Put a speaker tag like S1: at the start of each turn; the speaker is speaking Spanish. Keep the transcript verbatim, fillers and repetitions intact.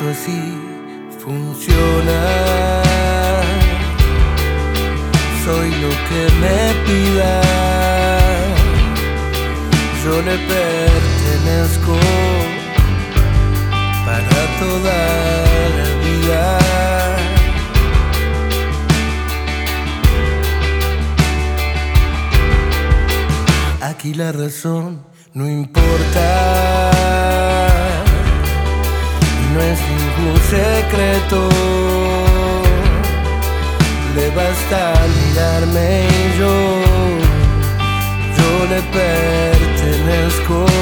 S1: esto así funciona. Soy lo que me pida, yo le pertenezco para toda la vida. Aquí la razón no importa, no es ningún secreto. Le basta mirarme y yo, yo le pertenezco.